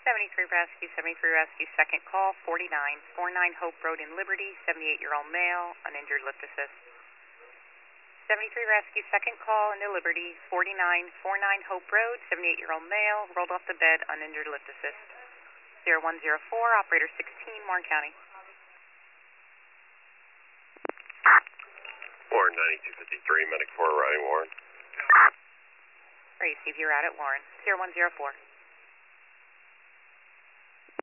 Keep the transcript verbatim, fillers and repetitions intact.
seventy-three Rescue, seventy-three Rescue, second call, forty-nine forty-nine Hope Road in Liberty, seventy-eight-year-old male, uninjured, lift assist. seventy-three Rescue, second call into Liberty, forty-nine forty-nine Hope Road, seventy-eight-year-old male, rolled off the bed, uninjured, lift assist. zero one zero four, operator sixteen, Warren County. Warren ninety-two fifty-three, medic four arriving, Warren. Receive, you're out at Warren, zero one zero four.